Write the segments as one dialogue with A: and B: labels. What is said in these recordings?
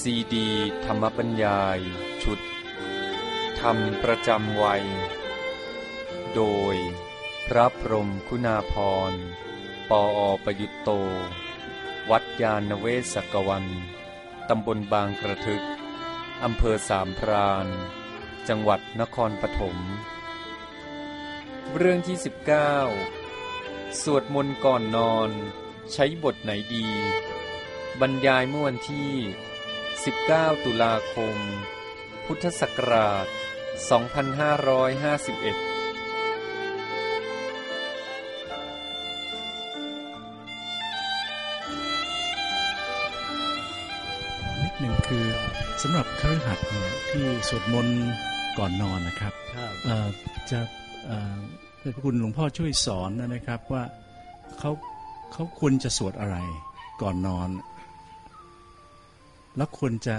A: ซีดีธรรมบรรยายชุดธรรมประจำวัยโดยพระพรหมคุณาภรณ์ปอ.ประยุตโตวัดยาณเวศกวันตำบลบางกระทึกอำเภอสามพรานจังหวัดนครปฐมเรื่องที่19สวดมนต์ก่อนนอนใช้บทไหนดีบรรยายเมื่อวันที่19ตุลาคมพุทธศักราช2551
B: หนึ่งคือสำหรับคฤหัสถ์เนี่ยที่สวดมนต์ก่อนนอนนะครับจะให้พระคุณหลวงพ่อช่วยสอนนะครับว่าเขาควรจะสวดอะไรก่อนนอนแล้วควรจะ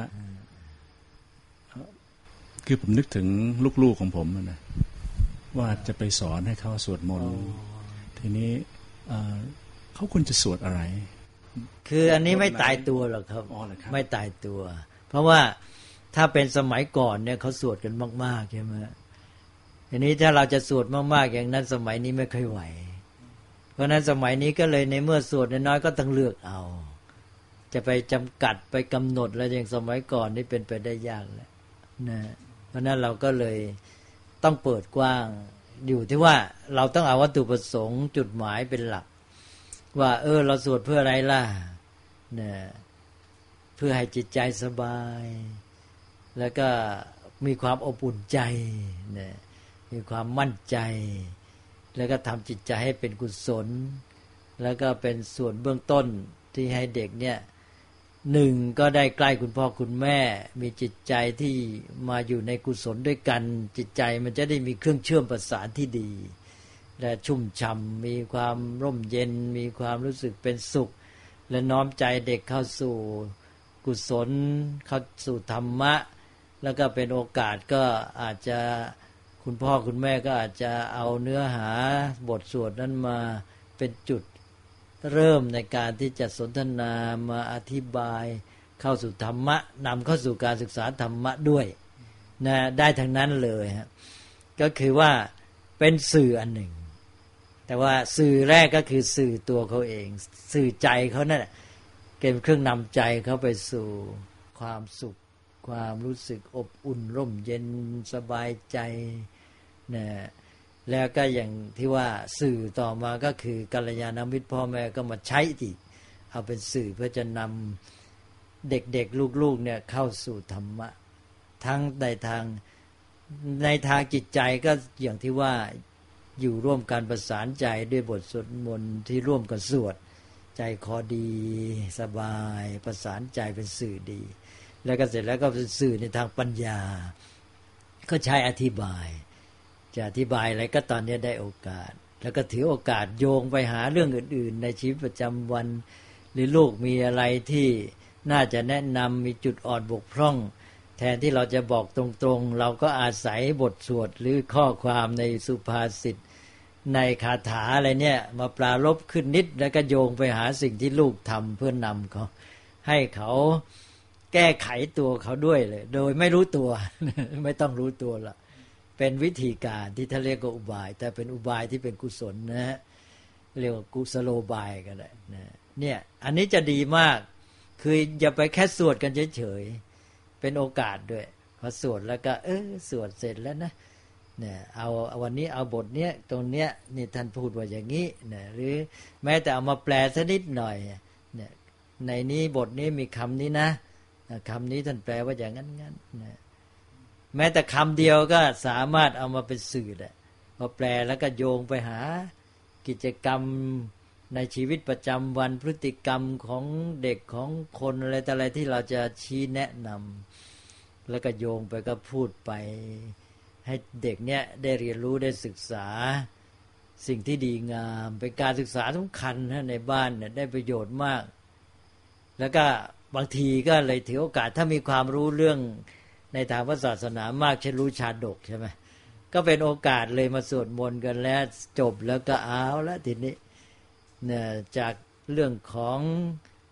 B: คือผมนึกถึงลูกๆของผมนะว่าจะไปสอนให้เขาสวดมนต์ทีนี้เขาควรจะสวดอะไร
C: คืออันนี้ไม่ตายตัวหรอกครับไม่ตายตัวเพราะว่าถ้าเป็นสมัยก่อนเนี่ยเขาสวดกันมากๆใช่ไหมทีนี้ถ้าเราจะสวดมากๆอย่างนั้นสมัยนี้ไม่ค่อยไหวเพราะนั้นสมัยนี้ก็เลยในเมื่อสวดน้อยๆก็ต้องเลือกเอาจะไปจำกัดไปกำหนดแล้วอย่างสมัยก่อนนี่เป็นไปได้ยากแล้วนะเพราะนั้นเราก็เลยต้องเปิดกว้างอยู่ที่ว่าเราต้องเอาวัตถุประสงค์จุดหมายเป็นหลักว่าเราสวดเพื่ออะไรล่ะนะเพื่อให้จิตใจสบายแล้วก็มีความอบอุ่นใจนะมีความมั่นใจแล้วก็ทำจิตใจให้เป็นกุศลแล้วก็เป็นส่วนเบื้องต้นที่ให้เด็กเนี่ยหนึ่งก็ได้ใกล้คุณพ่อคุณแม่มีจิตใจที่มาอยู่ในกุศลด้วยกันจิตใจมันจะได้มีเครื่องเชื่อมประสานที่ดีและชุ่มฉ่ำมีความร่มเย็นมีความรู้สึกเป็นสุขและน้อมใจเด็กเข้าสู่กุศลเข้าสู่ธรรมะแล้วก็เป็นโอกาสก็อาจจะคุณพ่อคุณแม่ก็อาจจะเอาเนื้อหาบทสวดนั้นมาเป็นจุดเริ่มในการที่จะสนทนามาอธิบายเข้าสู่ธรรมะนำเข้าสู่การศึกษาธรรมะด้วยนะได้ทั้งนั้นเลยฮะก็คือว่าเป็นสื่ออันหนึ่งแต่ว่าสื่อแรกก็คือสื่อตัวเขาเองสื่อใจเขานั่นแหละเป็นเครื่องนำใจเขาไปสู่ความสุขความรู้สึกอบอุ่นร่มเย็นสบายใจนะแล้วก็อย่างที่ว่าสื่อต่อมาก็คือกัลยาณมิตรพ่อแม่ก็มาใช้อีกเอาเป็นสื่อเพื่อจะนำเด็กๆลูกๆเนี่ยเข้าสู่ธรรมะทั้งในทางจิตใจก็อย่างที่ว่าอยู่ร่วมกันประสานใจด้วยบทสวดมนต์ที่ร่วมกันสวดใจคอดีสบายประสานใจเป็นสื่อดีแล้วก็เสร็จแล้วก็เป็นสื่อในทางปัญญาก็ใช้อธิบายจะอธิบายอะไรก็ตอนนี้ได้โอกาสแล้วก็ถือโอกาสโยงไปหาเรื่องอื่นๆในชีวิตประจำวันหรือลูกมีอะไรที่น่าจะแนะนำมีจุดอ่อนบกพร่องแทนที่เราจะบอกตรงๆเราก็อาศัยบทสวดหรือข้อความในสุภาษิตในคาถาอะไรเนี่ยมาปรารภขึ้นนิดแล้วก็โยงไปหาสิ่งที่ลูกทำเพื่อนำเขาให้เขาแก้ไขตัวเขาด้วยเลยโดยไม่รู้ตัว ไม่ต้องรู้ตัวละเป็นวิธีการที่ท่านเรียกว่าอุบายแต่เป็นอุบายที่เป็นกุศลนะฮะเรียกว่ากุศโลบายก็ได้นะเนี่ยอันนี้จะดีมากคืออย่าไปแค่สวดกันเฉยๆเป็นโอกาสด้วยพอสวดแล้วก็สวดเสร็จแล้วนะเนี่ยเอาวันนี้เอาบทเนี้ยตรงเนี้ยนี่ท่านพูดว่าอย่างนี้เนี่ยหรือแม้แต่เอามาแปลสักนิดหน่อยเนี่ยในนี้บทนี้มีคำนี้นะคำนี้ท่านแปลว่าอย่างนั้นงั้นนะแม้แต่คำเดียวก็สามารถเอามาเป็นสื่อได้พอแปลแล้วก็โยงไปหากิจกรรมในชีวิตประจำวันพฤติกรรมของเด็กของคนอะไรแต่อะไรที่เราจะชี้แนะนำแล้วก็โยงไปก็พูดไปให้เด็กเนี่ยได้เรียนรู้ได้ศึกษาสิ่งที่ดีงามเป็นการศึกษาสำคัญนะในบ้านเนี่ยได้ประโยชน์มากแล้วก็บางทีก็เลยถือโอกาสถ้ามีความรู้เรื่องในทางพระศาสนามากเช่นรู้ชาดกใช่ไหมก็เป็นโอกาสเลยมาสวดมนต์กันแล้วจบแล้วก็เอาแล้วทีนี้เนี่ยจากเรื่องของ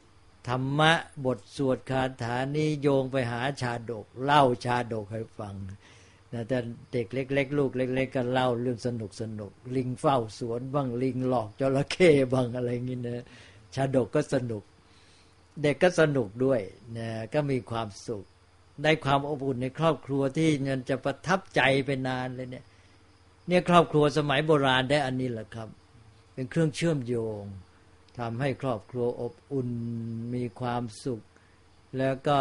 C: ธรรมะบทสวดคาถานี้โยงไปหาชาดกเล่าชาดกให้ฟังนะแต่เด็กเล็กๆลูกเล็กๆก็เล่าเรื่องสนุกลิงเฝ้าสวนบ้างลิงหลอกจระเข้บ้างอะไรอย่างนี้นะชาดกก็สนุกเด็กก็สนุกด้วยนะก็มีความสุขได้ความอบอุ่นในครอบครัวที่มันจะประทับใจไปนานเลยเนี่ยครอบครัวสมัยโบราณได้อันนี้แหละครับเป็นเครื่องเชื่อมโยงทำให้ครอบครัวอบอุ่นมีความสุขแล้วก็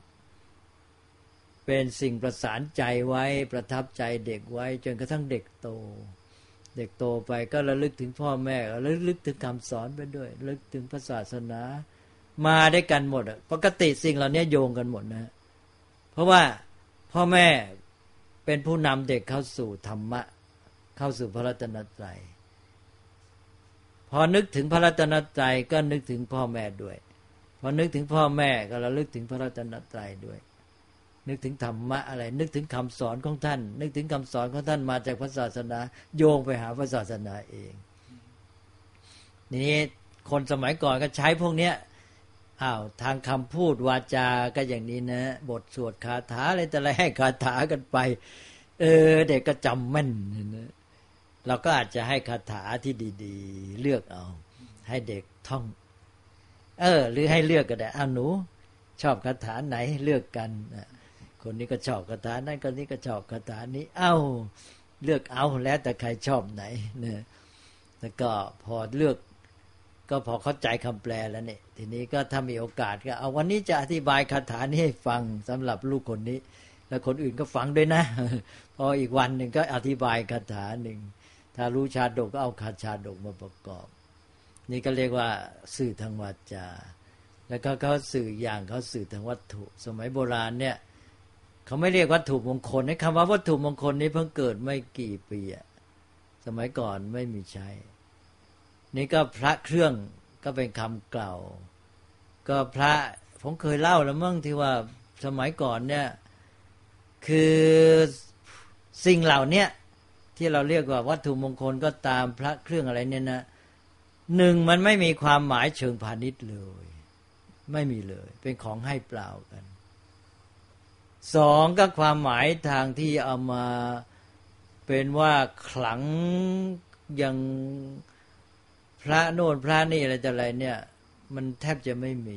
C: เป็นสิ่งประสานใจไว้ประทับใจเด็กไว้จนกระทั่งเด็กโตไปก็ระลึกถึงพ่อแม่ระลึกถึงคำสอนไปด้วยระลึกถึงพระศาสนามาได้กันหมดปกติสิ่งเหล่านี้โยงกันหมดนะเพราะว่าพ่อแม่เป็นผู้นำเด็กเข้าสู่ธรรมะเข้าสู่พระรัตนตรัยพอนึกถึงพระรัตนตรัยก็นึกถึงพ่อแม่ด้วยพอนึกถึงพ่อแม่ก็ระลึกถึงพระรัตนตรัยด้วยนึกถึงธรรมะอะไรนึกถึงคำสอนของท่านนึกถึงคำสอนของท่านมาจากพระศาสนาโยงไปหาพระศาสนาเองนี่คนสมัยก่อนก็ใช้พวกเนี้ยทางคำพูดวาจาก็อย่างนี้นะบทสวดคาถาอะไรแต่อะไรให้คาถากันไปเด็กก็จำแม่นนะเราก็อาจจะให้คาถาที่ดีๆเลือกเอาให้เด็กท่องหรือให้เลือกก็ได้หนูชอบคาถาไหนเลือกกันคนนี้ก็ชอบคาถานั้นคนนี้ก็ชอบคาถานี้เลือกเอาแล้วแต่ใครชอบไหนเนี่ยแล้วก็พอเลือกก็พอเข้าใจคำแปลแล้วเนี่ยทีนี้ก็ถ้ามีโอกาสก็เอาวันนี้จะอธิบายคาถานี้ให้ฟังสำหรับลูกคนนี้แล้วคนอื่นก็ฟังด้วยนะพออีกวันหนึ่งก็อธิบายคาถาหนึ่งถ้ารู้ชาดกก็เอาคาชาดกมาประกอบนี่ก็เรียกว่าสื่อทางวาจาแล้วก็เขาสื่ออย่างเขาสื่อทางวัตถุสมัยโบราณเนี่ยเขาไม่เรียกวัตถุมงคลในคำว่าวัตถุมงคลนี้เพิ่งเกิดไม่กี่ปีสมัยก่อนไม่มีใช้นี่ก็พระเครื่องก็เป็นคำกล่าวก็พระผมเคยเล่าแล้วมั้งที่ว่าสมัยก่อนเนี่ยคือสิ่งเหล่านี้ที่เราเรียกว่าวัตถุมงคลก็ตามพระเครื่องอะไรเนี่ยนะหนึ่งมันไม่มีความหมายเชิงพาณิชย์เลยไม่มีเลยเป็นของให้เปล่ากันสองก็ความหมายทางที่เอามาเป็นว่าขลังอย่างพระโน่นพระนี่อะไรแต่อะไรเนี่ยมันแทบจะไม่มี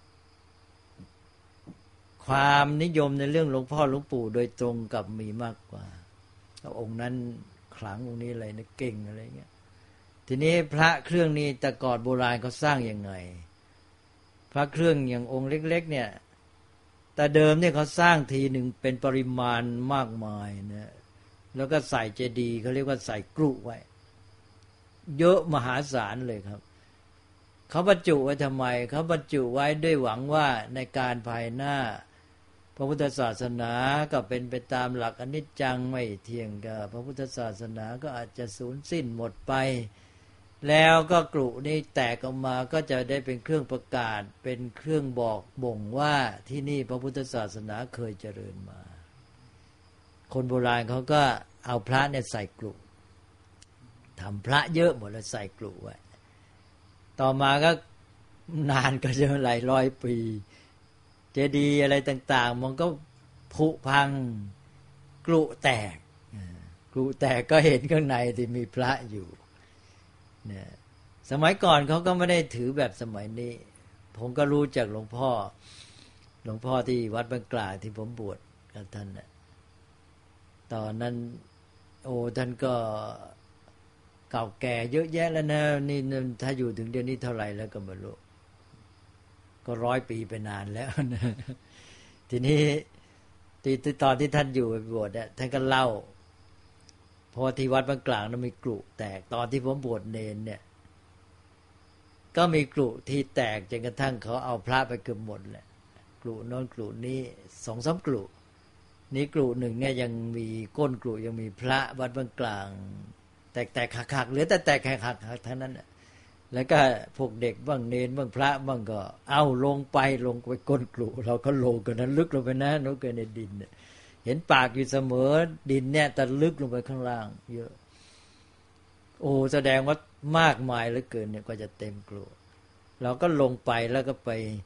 C: ความนิยมในเรื่องหลวงพ่อหลวงปู่โดยตรงกับมีมากกว่าองค์นั้นขลังองค์นี้อะไรนะเก่งอะไรเงี้ยทีนี้พระเครื่องนี้แต่ก่อนโบราณเขาสร้างยังไงพระเครื่องอย่างองค์เล็กๆเนี่ยแต่เดิมเนี่ยเขาสร้างทีหนึ่งเป็นปริมาณมากมายนะแล้วก็ใส่เจดีย์เขาเรียกว่าใส่กรุไว้เยอะมหาศาลเลยครับเขาบรรจุไว้ทำไมเขาบรรจุไว้ด้วยหวังว่าในการภายหน้าพระพุทธศาสนาก็เป็นไปตามหลักอนิจจังไม่เที่ยงก็พระพุทธศาสนาก็อาจจะสูญสิ้นหมดไปแล้วก็กรุนี้แตกออกมาก็จะได้เป็นเครื่องประกาศเป็นเครื่องบอกบ่งว่าที่นี่พระพุทธศาสนาเคยเจริญมาคนโบราณเขาก็เอาพระเนี่ยใส่กรุทำพระเยอะหมดแล้วใส่กรุไว้ต่อมาก็นานก็จะหลายร้อยปีเจดีย์อะไรต่างๆมันก็ผุพังกรุแตกก็เห็นข้างในที่มีพระอยู่เนี่ยสมัยก่อนเขาก็ไม่ได้ถือแบบสมัยนี้ผมก็รู้จากหลวงพ่อที่วัดบางกลาที่ผมบวชกับท่านน่ะตอนนั้นท่านก็เก่าแก่เยอะแยะแล้วนะนี่ถ้าอยู่ถึงเดือนนี้เท่าไหร่แล้วก็ไม่รู้ก็100 ปีไปนานแล้วนะทีนี้ตอนที่ท่านอยู่บวชเนี่ยท่านก็เล่าพอที่วัดบางกลางนั้นมีกรุแตกตอนที่ผมบวชเนรเนี่ยก็มีกรุที่แตกจนกระทั่งเขาเอาพระไปเกือบหมดแหละกรุโน้นกรุนี้ 2-3 กรุนี้กรุหนึ่งเนี่ยยังมีก้นกรุยังมีพระวัดบางกลางแตกหักเหลือแต่แตกหักเท่านั้นน่ะแล้วก็พวกเด็กบ้างเนรบ้างพระบ้างก็เอาลงไปก้นกรุเราก็ลงกันนั้นลึกลงไปนะลงไปในดินเห็นปากอยู่เสมอดินเนี่ยแต่ลึกลงไปข้างล่างเยอะแสดงว่ามากมายเหลือเกินเนี่ยก็จะเต็มกรุเราก็ลงไปแล้วก็ไป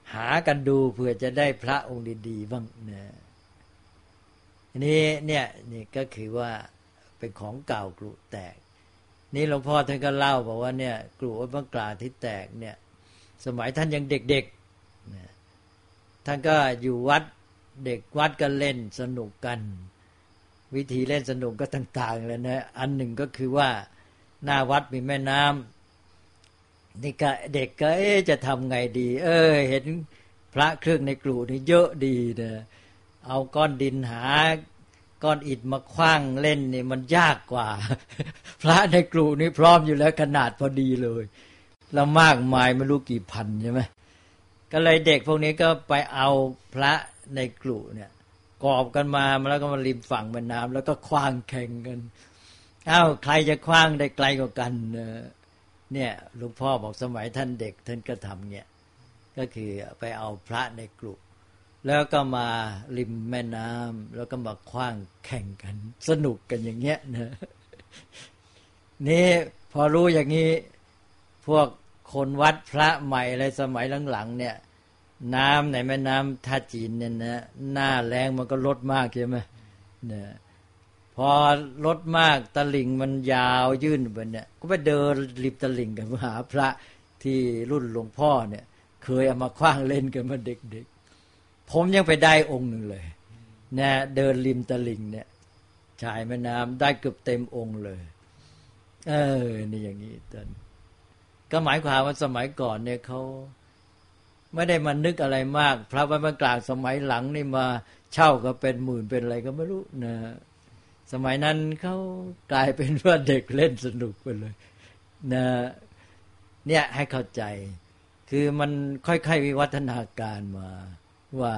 C: หากันดูเพื่อจะได้พระองค์ดีๆบ้างนะนี่เนี่ยนี่ก็คือว่าเป็นของเก่ากรุแตกนี่หลวงพ่อท่านก็เล่าบอกว่าเนี่ยกรุวัดบางกลาที่แตกเนี่ยสมัยท่านยังเด็กๆนะท่านก็อยู่วัดเด็กวัดก็เล่นสนุกกันวิธีเล่นสนุกก็ต่างๆเลยนะอันหนึ่งก็คือว่าหน้าวัดมีแม่น้ำนี่ก็เด็กก็จะทำไงดีเห็นพระเครื่องในกรุนี่เยอะดีนะเอาก้อนดินหาก้อนอิฐมาขว้างเล่นนี่มันยากกว่าพระในกรุนี่พร้อมอยู่แล้วขนาดพอดีเลยแล้วมากมายไม่รู้กี่พันใช่ไหมก็เลยเด็กพวกนี้ก็ไปเอาพระในกรุเนี่ยกอบกันมาแล้วก็มาริมฝั่งแม่น้ำแล้วก็ขว้างแข่งกันใครจะขว้างได้ไกลกว่ากันเนี่ยหลวงพ่อบอกสมัยท่านเด็กท่านก็ทำเนี่ยก็คือไปเอาพระในกรุแล้วก็มาริมแม่น้ำแล้วก็มาขว้างแข่งกันสนุกกันอย่างเงี้ยนะนี่พอรู้อย่างนี้พวกคนวัดพระใหม่อะไรสมัยหลังๆเนี่ยน้ำในแม่น้ำท่าจีนเนี่ยนะหน้าแรงมันก็ลดมากใช่ไหมเนี่ยพอลดมากตลิ่งมันยาวยื่นไปเนี่ยก็ไปเดินริมตลิ่งกันหาพระที่รุ่นหลวงพ่อเนี่ยเคยเอามาขว้างเล่นกันมาเด็กๆผมยังไปได้องค์หนึ่งเลยนะเดินริมตลิ่งเนี่ยชายแม่น้ำได้เกือบเต็มองค์เลยนี่อย่างนี้ตอนก็หมายความว่าสมัยก่อนเนี่ยเขาไม่ได้มานึกอะไรมากพระวัดบางกลางสมัยหลังนี่มาเช่าก็เป็นหมื่นเป็นอะไรก็ไม่รู้นะสมัยนั้นเขากลายเป็นว่าเด็กเล่นสนุกไปเลยนะเนี่ยให้เข้าใจคือมันค่อยๆวิวัฒนาการมาว่า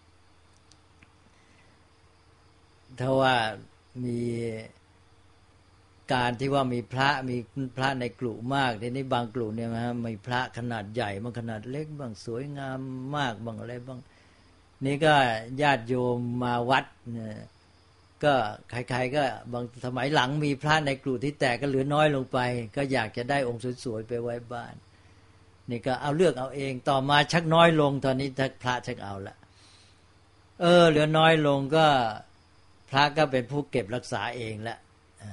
C: ถ้าว่ามีการที่ว่ามีพระในกลุ่มมากทีนี้บางกลุ่มเนี่ยนะมีพระขนาดใหญ่บางขนาดเล็กบางสวยงามมากบางอะไรบางนี่ก็ญาติโยมมาวัดเนี่ยก็ใครๆก็บางสมัยหลังมีพระในกลุ่มที่แตกก็เหลือน้อยลงไปก็อยากจะได้องค์สวยๆไปไว้บ้านนี่ก็เอาเลือกเอาเองต่อมาชักน้อยลงตอนนี้พระชักเอาละเหลือน้อยลงก็พระก็เป็นผู้เก็บรักษาเองละ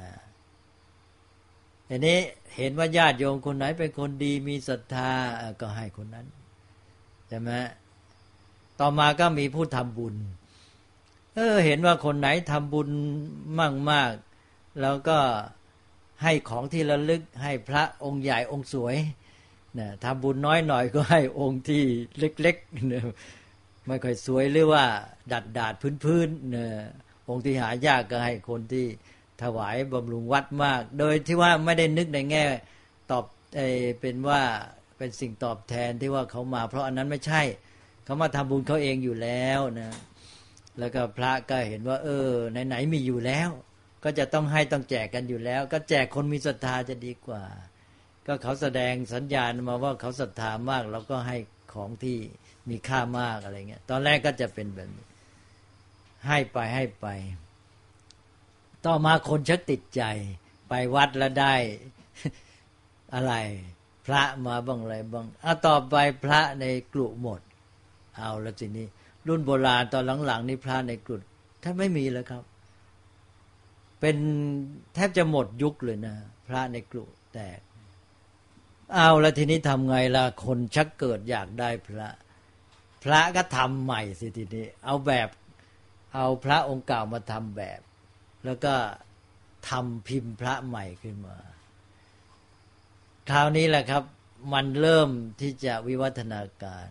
C: ทีนี้เห็นว่าญาติโยมคนไหนเป็นคนดีมีศรัทธาก็ให้คนนั้นใช่ไหมต่อมาก็มีผู้ทำบุญเห็นว่าคนไหนทำบุญมากๆแล้วก็ให้ของที่ระลึกให้พระองค์ใหญ่องค์สวยนะทำบุญน้อยหน่อยก็ให้องค์ที่เล็กๆนะไม่ค่อยสวยหรือว่าดัดพื้นๆนะองค์ที่หายากก็ให้คนที่ถวายบำรุงวัดมากโดยที่ว่าไม่ได้นึกในแง่ตอบเป็นว่าเป็นสิ่งตอบแทนที่ว่าเขามาเพราะอันนั้นไม่ใช่เขามาทำบุญเขาเองอยู่แล้วนะแล้วก็พระก็เห็นว่าไหนๆมีอยู่แล้วก็จะต้องให้ต้องแจกกันอยู่แล้วก็แจกคนมีศรัทธาจะดีกว่าก็เขาแสดงสัญญาณมาว่าเขาศรัทธามากเราก็ให้ของที่มีค่ามากอะไรเงี้ยตอนแรกก็จะเป็นแบบนี้ให้ไปต่อมาคนชักติดใจไปวัดแล้วได้อะไรพระมาบ้างอะไรบ้างต่อไปพระในกลุ่มหมดเอาแล้วทีนี้รุ่นโบราณตอนหลังๆนี่พระในกลุ่มแทบไม่มีแล้วครับเป็นแทบจะหมดยุคเลยนะพระในกลุ่มแตกเอาแล้วทีนี้ทำไงล่ะคนชักเกิดอยากได้พระก็ทำใหม่สิทีนี้เอาพระองค์เก่ามาทำแบบแล้วก็ทำพิมพ์พระใหม่ขึ้นมาคราวนี้แหละครับมันเริ่มที่จะวิวัฒนาการ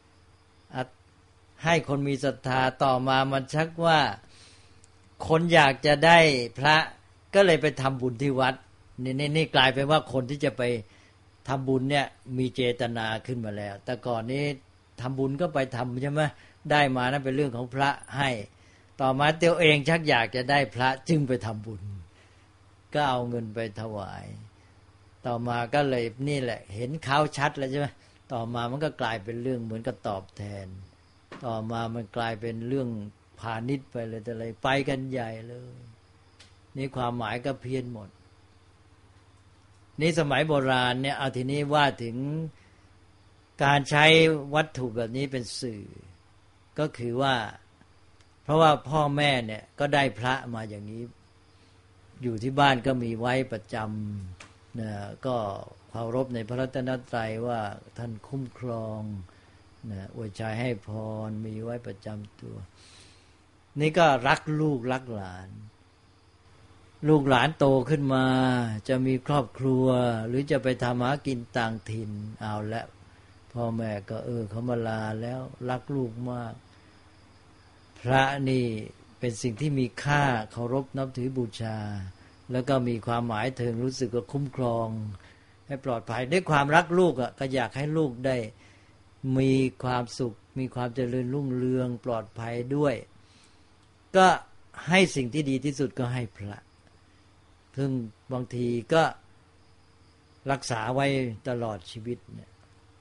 C: ให้คนมีศรัทธาต่อมามันชักว่าคนอยากจะได้พระก็เลยไปทำบุญที่วัดนี่กลายเป็นว่าคนที่จะไปทำบุญเนี่ยมีเจตนาขึ้นมาแล้วแต่ก่อนนี้ทำบุญก็ไปทำใช่ไหมได้มานั้นเป็นเรื่องของพระให้ต่อมาตัวเองชักอยากจะได้พระจึงไปทำบุญก็เอาเงินไปถวายต่อมาก็เลยนี่แหละเห็นเขาชัดแล้วใช่ไหมต่อมามันก็กลายเป็นเรื่องเหมือนกับตอบแทนต่อมามันกลายเป็นเรื่องพาณิชย์ไปเลยแต่อะไรไปกันใหญ่เลยนี่ความหมายก็เพี้ยนหมดนี่สมัยโบราณเนี่ยเอาทีนี้ว่าถึงการใช้วัตถุแบบนี้เป็นสื่อก็คือว่าเพราะว่าพ่อแม่เนี่ยก็ได้พระมาอย่างนี้อยู่ที่บ้านก็มีไว้ประจำนะก็เคารพในพระรัตนตรัยว่าท่านคุ้มครองนะอวยชัยให้พรมีไว้ประจำตัวนี่ก็รักลูกรักหลานลูกหลานโตขึ้นมาจะมีครอบครัวหรือจะไปทำหากินต่างถิ่นเอาละพ่อแม่ก็เขามาลาแล้วรักลูกมากพระนี่เป็นสิ่งที่มีค่าเคารพนับถือบูชาแล้วก็มีความหมายถึงรู้สึกว่าคุ้มครองให้ปลอดภัยด้วยความรักลูกก็อยากให้ลูกได้มีความสุขมีความเจริญรุ่งเรืองปลอดภัยด้วยก็ให้สิ่งที่ดีที่สุดก็ให้พระซึ่งบางทีก็รักษาไว้ตลอดชีวิตเนี่ย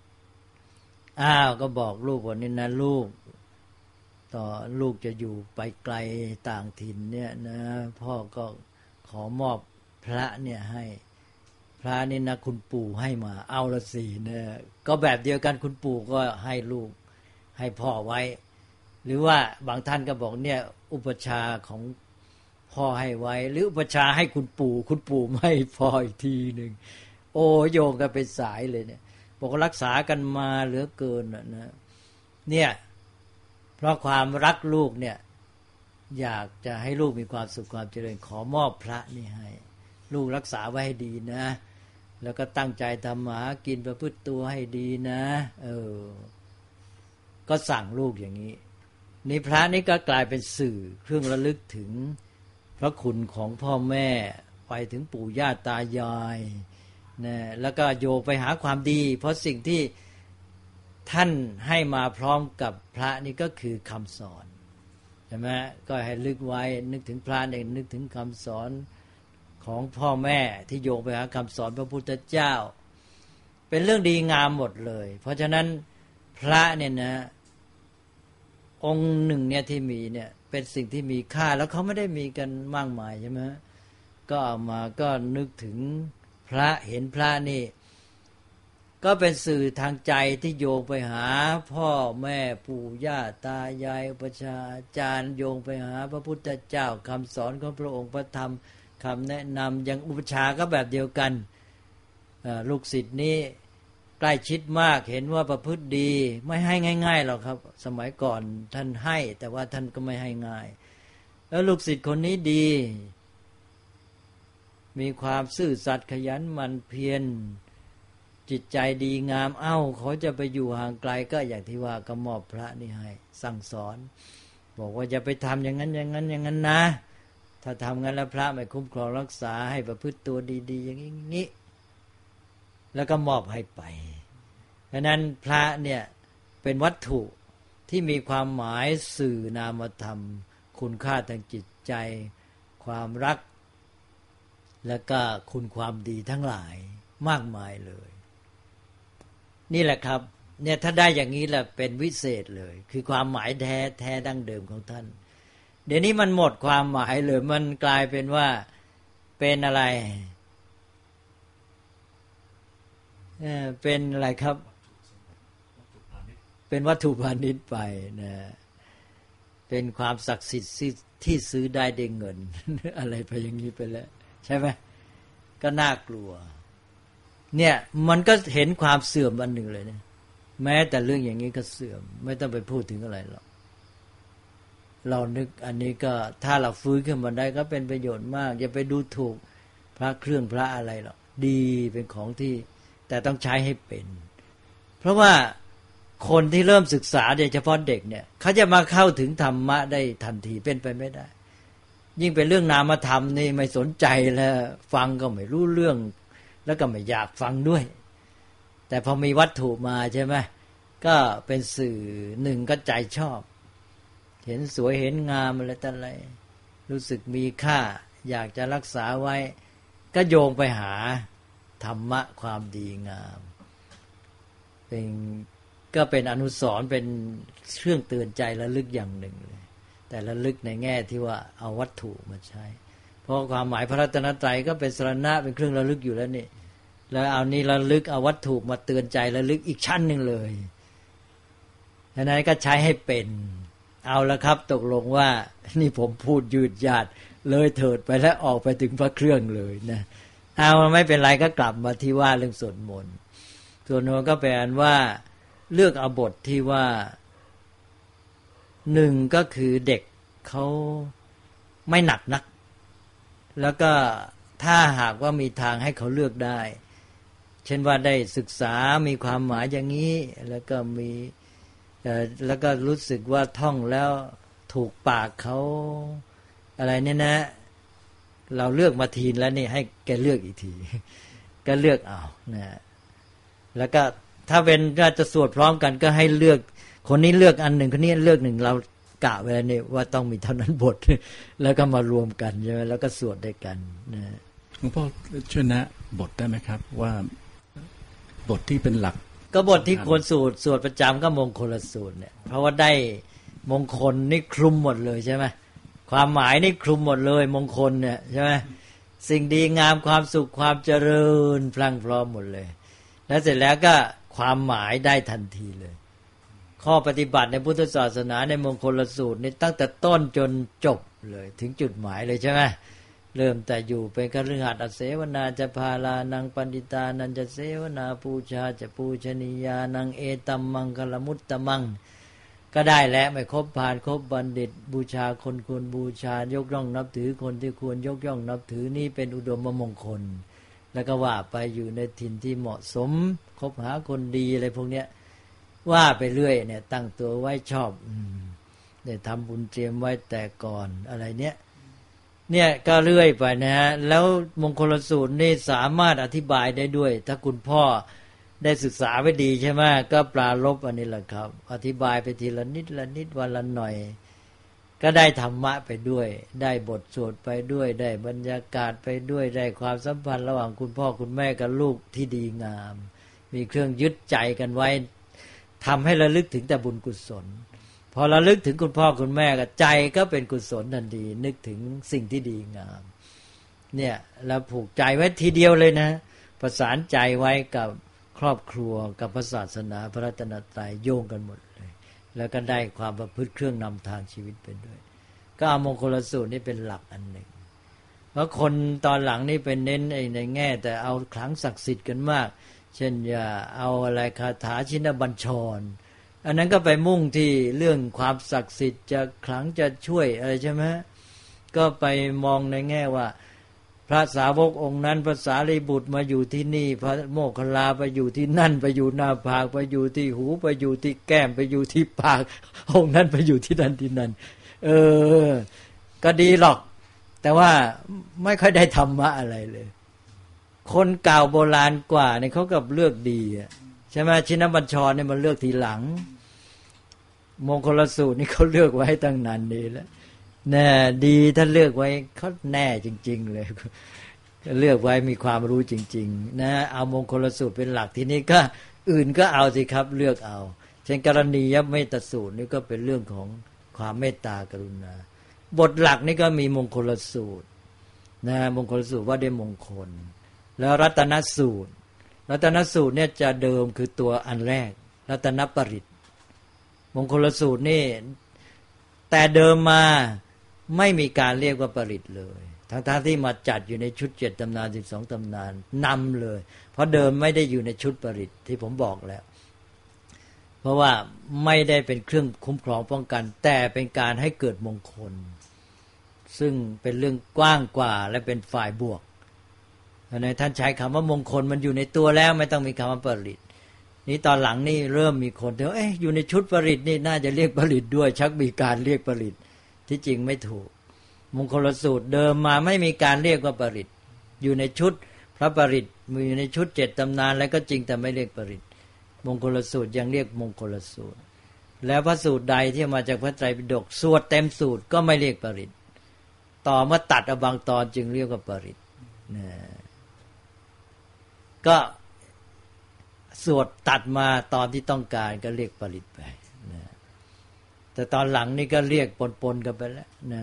C: ก็บอกลูกว่านี่นะลูกต่อลูกจะอยู่ไปไกลต่างถิ่นเนี่ยนะพ่อก็ขอมอบพระเนี่ยให้พระนี่นะคุณปู่ให้มาเอาละสิเนี่ยก็แบบเดียวกันคุณปู่ก็ให้ลูกให้พ่อไว้หรือว่าบางท่านก็บอกเนี่ยอุปชาของพ่อให้ไว้หรืออุปชาให้คุณปู่ให้พ่ออีกทีนึงโอ้โยงกันเป็นสายเลยเนี่ยบอกรักษากันมาเหลือเกินนะเนี่ยเพราะความรักลูกเนี่ยอยากจะให้ลูกมีความสุขความเจริญขอมอบพระนี่ให้ลูกรักษาไว้ให้ดีนะแล้วก็ตั้งใจทำหากินประพฤติตัวให้ดีนะก็สั่งลูกอย่างนี้นี่พระนี่ก็กลายเป็นสื่อเครื่องระลึกถึงพระคุณของพ่อแม่ไปถึงปู่ย่าตายายนะแล้วก็โยงไปหาความดีเพราะสิ่งที่ท่านให้มาพร้อมกับพระนี่ก็คือคำสอนใช่ไหมก็ให้ลึกไว้นึกถึงพระเนี่ยนึกถึงคำสอนของพ่อแม่ที่โยงไปหาคำสอนพระพุทธเจ้าเป็นเรื่องดีงามหมดเลยเพราะฉะนั้นพระเนี่ยนะองค์หนึ่งเนี่ยที่มีเนี่ยเป็นสิ่งที่มีค่าแล้วเขาไม่ได้มีกันมากมายใช่ไหมก็เอามาก็นึกถึงพระเห็นพระนี่ก็เป็นสื่อทางใจที่โยงไปหาพ่อแม่ปู่ย่าตายายอุปชาอาจารย์โยงไปหาพระพุทธเจ้าคำสอนของพระองค์พระธรรมคำแนะนำอย่างอุปชาก็แบบเดียวกันลูกศิษย์นี้ใกล้ชิดมากเห็นว่าประพฤติดีไม่ให้ง่ายๆหรอกครับสมัยก่อนท่านให้แต่ว่าท่านก็ไม่ให้ง่ายแล้วลูกศิษย์คนนี้ดีมีความซื่อสัตย์ขยันหมั่นเพียรจิตใจดีงามเขาจะไปอยู่ห่างไกลก็อย่างที่ว่าก็มอบพระนี่ให้สั่งสอนบอกว่าอย่าไปทำอย่างนั้นอย่างนั้นอย่างนั้นนะถ้าทำงั้นแล้วพระไม่คุ้มครองรักษาให้ประพฤติตัวดีๆอย่างนี้แล้วก็มอบให้ไปเพราะนั้นพระเนี่ยเป็นวัตถุที่มีความหมายสื่อนามธรรมคุณค่าทางจิตใจความรักและก็คุณความดีทั้งหลายมากมายเลยนี่แหละครับเนี่ยถ้าได้อย่างนี้แหละเป็นวิเศษเลยคือความหมายแท้ดั้งเดิมของท่านเดี๋ยวนี้มันหมดความหมายเลยมันกลายเป็นว่าเป็นอะไรเป็นอะไรครับเป็นวัตถุพาณิชย์ไปนะเป็นความศักดิ์สิทธิ์ที่ซื้อได้ด้วยเงินอะไรไปอย่างนี้ไปแล้วใช่ไหมก็น่ากลัวเนี่ยมันก็เห็นความเสื่อมอันหนึ่งเลยเนี่ยแม้แต่เรื่องอย่างนี้ก็เสื่อมไม่ต้องไปพูดถึงอะไรหรอกเรานึกอันนี้ก็ถ้าเราฟื้นขึ้นมาได้ก็เป็นประโยชน์มากอย่าไปดูถูกพระเครื่องพระอะไรหรอกดีเป็นของที่แต่ต้องใช้ให้เป็นเพราะว่าคนที่เริ่มศึกษาโดยเฉพาะเด็กเนี่ยเขาจะมาเข้าถึงธรรมะได้ทันทีเป็นไปไม่ได้ยิ่งเป็นเรื่องนามธรรมนี่ไม่สนใจแล้วฟังก็ไม่รู้เรื่องแล้วก็ไม่อยากฟังด้วยแต่พอมีวัตถุมาใช่ไหมก็เป็นสื่อหนึ่งก็ใจชอบเห็นสวยเห็นงามอะไรต่ออะไรรู้สึกมีค่าอยากจะรักษาไว้ก็โยงไปหาธรรมะความดีงามก็เป็นอนุสรณ์เป็นเครื่องเตือนใจระลึกอย่างหนึ่งเลยแต่ระลึกในแง่ที่ว่าเอาวัตถุมาใช้เพราะความหมายพระรัตนตรัยก็เป็นสรณะเป็นเครื่องระลึกอยู่แล้วนี่แล้วเอานี้ระลึกเอาวัตถุมาเตือนใจระลึกอีกชั้นหนึ่งเลยฉะนั้นก็ใช้ให้เป็นเอาละครับตกลงว่านี่ผมพูดยืดยาดเลยเถิดไปแล้วออกไปถึงพระเครื่องเลยนะเอาไม่เป็นไรก็กลับมาที่ว่าเรื่องสวดมนต์ส่วนโน้นก็แปลว่าเลือกเอาบทที่ว่าหนึ่งก็คือเด็กเขาไม่หนักนักแล้วก็ถ้าหากว่ามีทางให้เขาเลือกได้เช่นว่าได้ศึกษามีความหมายอย่างนี้แล้วก็มีแล้วก็รู้สึกว่าท่องแล้วถูกปากเขาอะไรเนี่ยนะเราเลือกมาทีแล้วนี่ให้แกเลือกอีกทีก็เลือกเอานะแล้วก็ถ้าเป็นก็จะสวดพร้อมกันก็ให้เลือกคนนี้เลือกอันหนึ่งคนนี้เลือกหนึ่งเรากะไว้แล้วนี่ว่าต้องมีเท่านั้นบทแล้วก็มารวมกันใช่ไหมแล้วก็สวดด้วยกันนะ
B: หลวงพ่อช่วยแนะบทได้ไหมครับว่าบทที่เป็นหลัก
C: ก็บทที่ควรสวดประจำก็มงคลสูตรเนี่ยเพราะว่าได้มงคลนี่คลุมหมดเลยใช่ไหมความหมายนี่คลุมหมดเลยมงคลเนี่ยใช่ไหมสิ่งดีงามความสุขความเจริญพลั่งพร้อมหมดเลยแล้วเสร็จแล้วก็ความหมายได้ทันทีเลยข้อปฏิบัติในพุทธศาสนาในมงคลสูตรนี่ตั้งแต่ต้นจนจบเลยถึงจุดหมายเลยใช่ไหมเริ่มแต่อยู่เป็นคฤหัสถ์อเสวนาจะพาลานังปันติตานันจะเสวนาปูชาจะปูชนียานังเอตัมมังคลมุตตมังก็ได้แล้วไม่ครบผ่านครบบัณฑิตบูชาคนควรบูชายกย่องนับถือคนที่ควรยกย่องนับถือนี่เป็นอุดมมงคลแล้วก็ว่าไปอยู่ในถิ่นที่เหมาะสมคบหาคนดีอะไรพวกเนี้ยว่าไปเรื่อยเนี่ยตั้งตัวไว้ชอบได้ทำบุญเตรียมไว้แต่ก่อนอะไรเนี่ยก็เรื่อยไปนะฮะแล้วมงคลสูตรนี่สามารถอธิบายได้ด้วยถ้าคุณพ่อได้ศึกษาไว้ดีใช่ไหมก็ปรารภอันนี้แหละครับอธิบายไปทีละนิดละนิดวันละหน่อยก็ได้ธรรมะไปด้วยได้บทสวดไปด้วยได้บรรยากาศไปด้วยได้ความสัมพันธ์ระหว่างคุณพ่อคุณแม่กับลูกที่ดีงามมีเครื่องยึดใจกันไว้ทำให้ระลึกถึงแต่บุญกุศลพอระลึกถึงคุณพ่อคุณแม่ก็ใจก็เป็นกุศลทันทีนึกถึงสิ่งที่ดีงามเนี่ยแล้วผูกใจไว้ทีเดียวเลยนะประสานใจไว้กับครอบครัวกับศาสนาพระรัตนตรัยโยงกันหมดเลยแล้วก็ได้ความประพฤติเครื่องนำทางชีวิตไปด้วยก็เอามงคลสูตรนี่เป็นหลักอันหนึ่งเพราะคนตอนหลังนี่เป็นเน้นในแง่แต่เอาขลังศักดิ์สิทธิ์กันมากเช่นอย่าเอาอะไรคาถาชินบัญชรอันนั้นก็ไปมุ่งที่เรื่องความศักดิ์สิทธิ์จะขลังจะช่วยอะไรใช่ไหมก็ไปมองในแง่ว่าพระสาวกองค์นั้นพระสารีบุตรมาอยู่ที่นี่พระโมคคัลลาไปอยู่ที่นั่นไปอยู่หน้าผากไปอยู่ที่หูไปอยู่ที่แก้มไปอยู่ที่ปากองค์นั้นไปอยู่ที่นั่นที่นั่นก็ดีหรอกแต่ว่าไม่ค่อยได้ธรรมะอะไรเลยคนเก่าโบราณกว่าเนี่ยเขากับเลือกดีใช่ไหมชินบัญชรเนี่ยมันเลือกทีหลังมงคลสูตรนี่เขาเลือกไว้ตั้งนานดีแล้วแน่ดีถ้าเลือกไว้เขาแน่จริงๆเลยเลือกไว้มีความรู้จริงๆนะเอามงคลสูตรเป็นหลักทีนี้ก็อื่นก็เอาสิครับเลือกเอาเช่นกรณียเมตสูตรนี่ก็เป็นเรื่องของความเมตตากรุณาบทหลักนี่ก็มีมงคลสูตรนะมงคลสูตรว่าได้มงคลแล้วรัตนสูตรเนี่ยจะเดิมคือตัวอันแรกรัตนปริตมงคลสูตรนี่แต่เดิมมาไม่มีการเรียกว่าปริตเลยทั้งที่มาจัดอยู่ในชุด7ตำนาน12ตำนานนำเลยเพราะเดิมไม่ได้อยู่ในชุดปริตที่ผมบอกแล้วเพราะว่าไม่ได้เป็นเครื่องคุ้มครองป้องกันแต่เป็นการให้เกิดมงคลซึ่งเป็นเรื่องกว้างกว่าและเป็นฝ่ายบวกท่านใช้คำว่ามงคลมันอยู่ในตัวแล้วไม่ต้องมีคำว่าปริตนี้ตอนหลังนี่เริ่มมีคนที่ว่าอยู่ในชุดปริตนี่น่าจะเรียกปริตด้วยชักมีการเรียกปริตที่จริงไม่ถูกมงคลสูตรเดิมมาไม่มีการเรียกว่าปริตอยู่ในชุดพระปริตมีอยู่ในชุด7ตำนานแล้วก็จริงแต่ไม่เรียกปริตมงคลสูตรยังเรียกมงคลสูตรแล้วพระสูตรใดที่มาจากพระไตรปิฎกสวดเต็มสูตรก็ไม่เรียกปริตต่อมาตัดเอาบางตอนจึงเรียกว่าปริตก็สวดตัดมาตอนที่ต้องการก็เรียกปริตไปนะแต่ตอนหลังนี่ก็เรียกปนๆกันไปแล้วนะ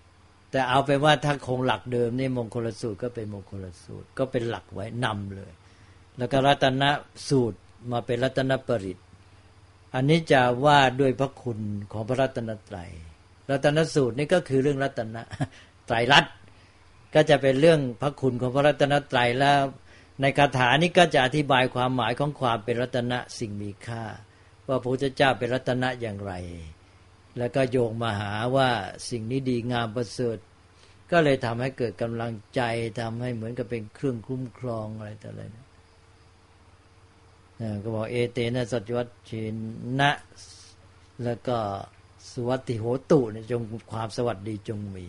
C: แต่เอาไปว่าถ้าคงหลักเดิมนี่มงคลสูตรก็เป็นมงคลสูตรก็เป็นหลักไว้นำเลยแล้วก็รัตนสูตรมาเป็นรัตนปริตอันนี้จะว่าด้วยพระคุณของพระรัตนตรัยรัตนสูตรนี่ก็คือเรื่องรัตนไตรลักษณ์ก็จะเป็นเรื่องพระคุณของพระรัตนตรัยแล้วในคาถานี้ก็จะอธิบายความหมายของความเป็นรัตนะสิ่งมีค่าว่าพระพุทธเจ้าเป็นรัตนะอย่างไรแล้วก็โยงมาหาว่าสิ่งนี้ดีงามประเสริฐก็เลยทำให้เกิดกำลังใจทำให้เหมือนกับเป็นเครื่องคุ้มครองอะไรต่ออะไรก็บอกเอเตนะสัจวัตชินะแล้วก็สุวัตติโหตุจงความสวัสดีจงมี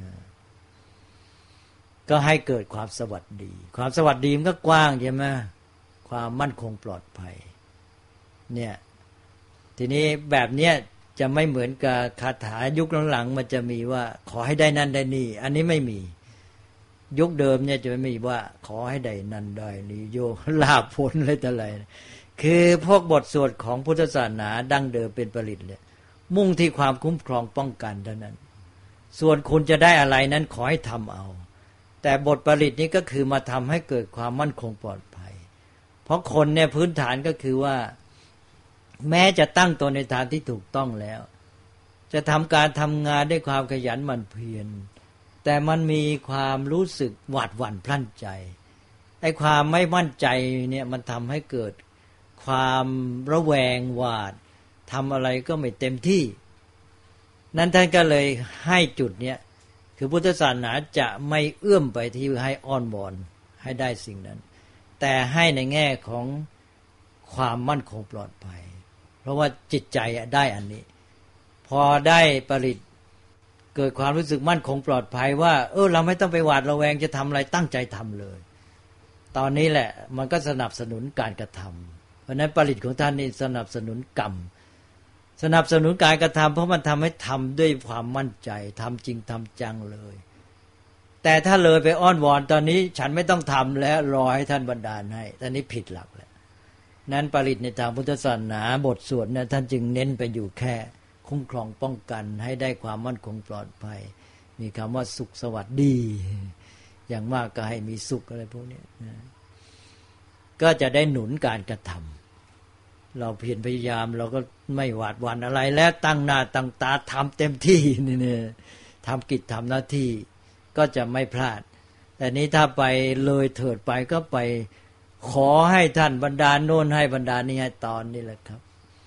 C: ก็ให้เกิดความสวัสดีความสวัสดีมันก็กว้างใช่ไหมความมั่นคงปลอดภัยเนี่ยทีนี้แบบเนี้ยจะไม่เหมือนกับคาถายุคหลังๆมันจะมีว่าขอให้ได้นั่นได้นี่อันนี้ไม่มียุคเดิมเนี่ยจะไม่มีว่าขอให้ได้นั่นได้นี่โยลาภผลอะไรต่ออะไรคือพวกบทสวดของพุทธศาสนาดั้งเดิมเป็นปริตเลยมุ่งที่ความคุ้มครองป้องกันเท่านั้นส่วนคุณจะได้อะไรนั้นขอให้ทำเอาแต่บทปริตนี้ก็คือมาทำให้เกิดความมั่นคงปลอดภัยเพราะคนเนี่ยพื้นฐานก็คือว่าแม้จะตั้งตนในทางที่ถูกต้องแล้วจะทำการทำงานด้วยความขยันหมั่นเพียรแต่มันมีความรู้สึกหวาดหวั่นพลั้นใจไอ้ความไม่มั่นใจเนี่ยมันทำให้เกิดความระแวงหวาดทำอะไรก็ไม่เต็มที่นั้นท่านก็เลยให้จุดเนี้ยคือพุทธศาสนาจะไม่เอื้อมไปที่ให้อ้อนวอนให้ได้สิ่งนั้นแต่ให้ในแง่ของความมั่นคงปลอดภัยเพราะว่าจิตใจได้อันนี้พอได้ปริตเกิดความรู้สึกมั่นคงปลอดภัยว่าเราไม่ต้องไปหวาดระแวงจะทำอะไรตั้งใจทำเลยตอนนี้แหละมันก็สนับสนุนการกระทำเพราะนั้นปริตของท่านนี่สนับสนุนกรรมสนับสนุนการกระทำเพราะมันทำให้ทำด้วยความมั่นใจทำจริงทำจังเลยแต่ถ้าเลยไปอ้อนวอนตอนนี้ฉันไม่ต้องทำแล้วรอให้ท่านบันดาลให้ตอนนี้ผิดหลักแล้วนั้นปริตในทางพุทธศาสนาบทสวดเนี่ยท่านจึงเน้นไปอยู่แค่คุ้มครองป้องกันให้ได้ความมั่นคงปลอดภัยมีคำว่าสุขสวัสดีอย่างมากก็ให้มีสุขอะไรพวกนี้ก็จะได้หนุนการกระทำเราเพียรพยายามเราก็ไม่หวาดหวั่นอะไรแล้วตั้งหน้าตั้งตาทำเต็มที่นี่ทำกิจทำหน้าที่ก็จะไม่พลาดแต่นี้ถ้าไปเลยเถิดไปก็ไปขอให้ท่านบรรดาโน่นให้บรรดานี้ให้ตอนนี้แหละครับ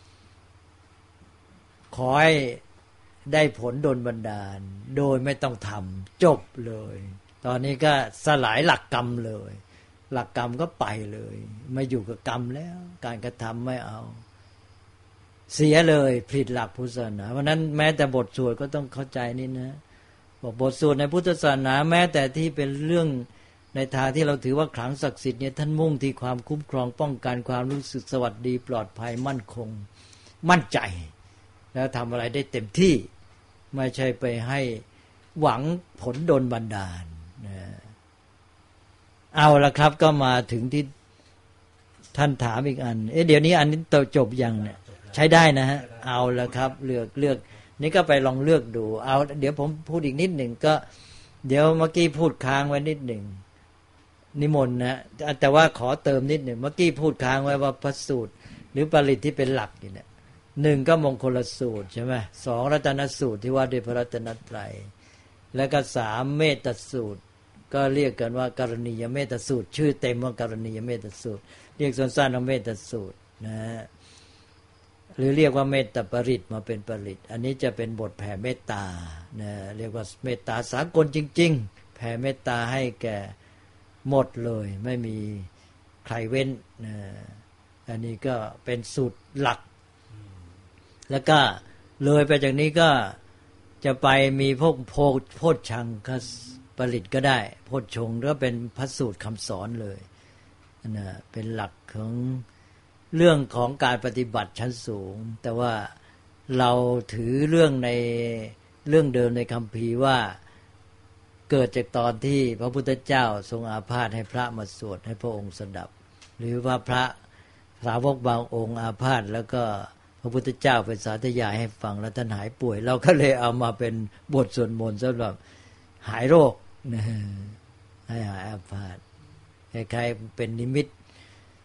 C: ขอให้ได้ผลโดนบันดาลโดยไม่ต้องทำจบเลยตอนนี้ก็สลายหลักกรรมเลยหลักกรรมก็ไปเลยไม่อยู่กับกรรมแล้วการกระทำไม่เอาเสียเลยผิดหลักพุทธศาสนาเพราะนั้นแม้แต่บทสวดก็ต้องเข้าใจนี่นะบอกบทสวดในพุทธศาสนาแม้แต่ที่เป็นเรื่องในทางที่เราถือว่าขลังศักดิ์สิทธิ์เนี่ยท่านมุ่งที่ความคุ้มครองป้องกันความรู้สึกสวัสดีปลอดภัยมั่นคงมั่นใจแล้วทำอะไรได้เต็มที่ไม่ใช่ไปให้หวังผลโดนบันดาลนะเอาละครับก็มาถึงที่ท่านถามอีกอันเดี๋ยวนี้อันนี้จบยังเนี่ยใช้ได้นะฮะเอาละครับเลือกนี่ก็ไปลองเลือกดูเอาเดี๋ยวผมพูดอีกนิดหนึ่งก็เดี๋ยวเมื่อกี้พูดค้างไว้นิดหนึ่งนิมนต์นะแต่ว่าขอเติมนิดหนึ่งเมื่อกี้พูดค้างไว้ว่าพระสูตรหรือปริตที่เป็นหลักอยู่เนี่ยหนึ่งก็มงคลสูตรใช่ไหมสองรัตนสูตรที่ว่าด้วยพระรัตนตรัยแล้วก็สามเมตตสูตรก็เรียกกันว่ากรณียเมตตสูตรชื่อเต็มว่ากรณียเมตตสูตรเรียกสั้นๆว่าเมตตสูตรนะหรือเรียกว่าเมตตาปริตมาเป็นปริตอันนี้จะเป็นบทแผ่เมตตานะเรียกว่าเมตตาสากลจริงๆแผ่เมตตาให้แก่หมดเลยไม่มีใครเว้นนะอันนี้ก็เป็นสูตรหลักแล้วก็เลยไปจากนี้ก็จะไปมีพวกโพชฌังคปริตก็ได้โพชฌงค์ก็เป็นพระสูตรคำสอนเลยนะเป็นหลักของเรื่องของการปฏิบัติชั้นสูงแต่ว่าเราถือเรื่องในเรื่องเดิมในคัมภีร์ว่าเกิดจากตอนที่พระพุทธเจ้าทรงอาพาธให้พระมาสวดให้พระองค์สดับหรือว่าพระสาวกบางองค์อาพาธแล้วก็พระพุทธเจ้าเป็นสาธยายให้ฟังแล้วท่านหายป่วยเราก็เลยเอามาเป็นบทสวดมนต์สำหรับหายโรคให้หายอาพาธคล้ายๆเป็นนิมิต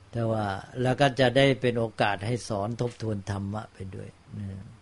C: แต่ว่าแล้วก็จะได้เป็นโอกาสให้สอนทบทวนธรรมะไปด้วยนะ